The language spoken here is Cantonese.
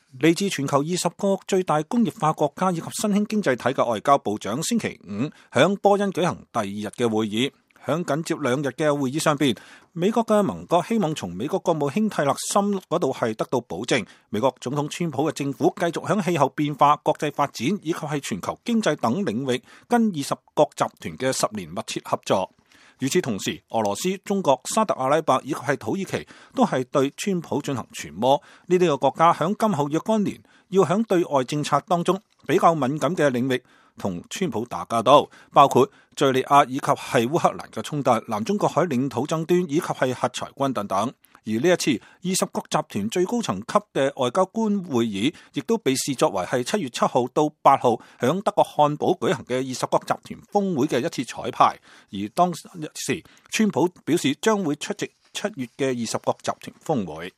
嚟自全球20個最大工業化國家以及新興經濟體嘅外交部長星期五響波恩舉行第2日嘅會議。響緊接2日嘅會議上邊，美國嘅盟國希望從美國國務卿蒂勒森嗰度係得到保證，美國總統川普嘅政府繼續響氣候變化、國際發展以及係全球經濟等領域跟20國集團嘅10年密切合作。與此同時，俄羅斯、中國、沙特阿拉伯以及係土耳其都係對川普進行傳播。呢啲個國家響今後若干年要響對外政策當中比較敏感嘅領域同川普打交道，包括敘利亞以及係烏克蘭嘅衝突、南中國海領土爭端以及係核裁軍等等。而呢一次20國集團最高層級嘅外交官會議，亦都被視作為係7月7號到8號響德國漢堡舉行嘅20國集團峰會嘅一次彩排。而當時川普表示將會出席7月嘅20國集團峰會。